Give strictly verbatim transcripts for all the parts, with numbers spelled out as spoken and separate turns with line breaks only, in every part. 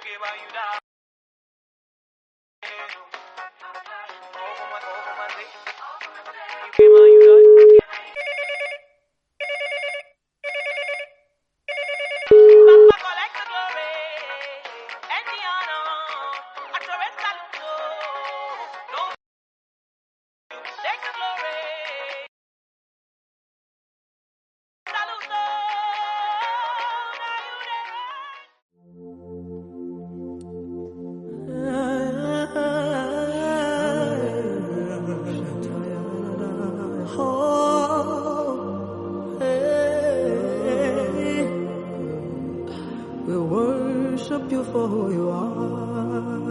We worship you for who you are.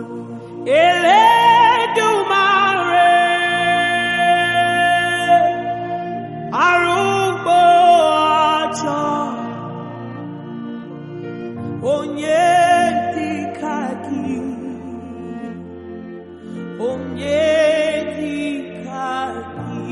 Eledumare, arúgbó ọjọ́, onye dịkadị, onye dịkadị.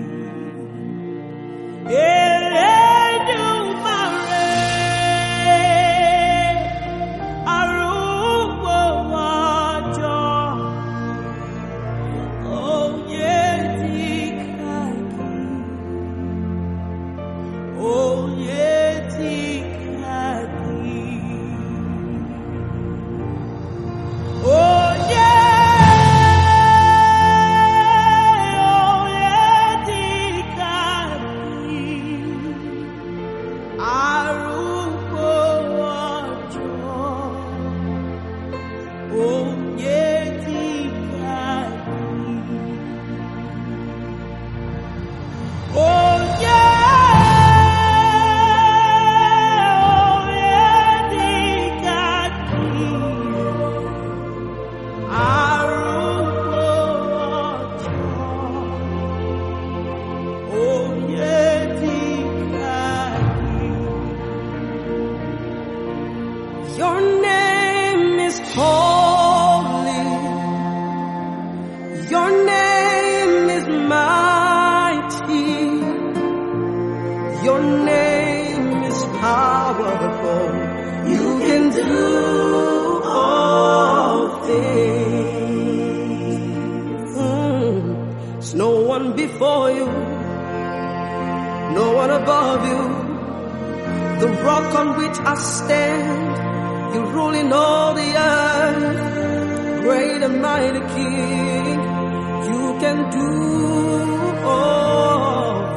Your name is holy. Your name is mighty. Your name is powerful. You can do all things. Mm. There's no one before you, no one above you. The rock on which I stand. You rule in all the earth, great and mighty King. You can do all